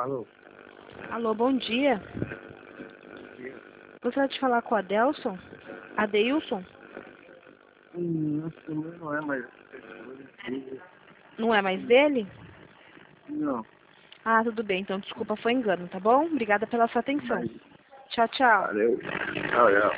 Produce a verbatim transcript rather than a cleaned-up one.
Alô? Alô, bom dia. Gostaria de falar com o Adelson? Adeilson? Hum, não sei, não é mais. Não é mais dele? Não. Ah, tudo bem. Então, desculpa, foi engano, tá bom? Obrigada pela sua atenção. Mas, Tchau, tchau. valeu. Tchau, tchau.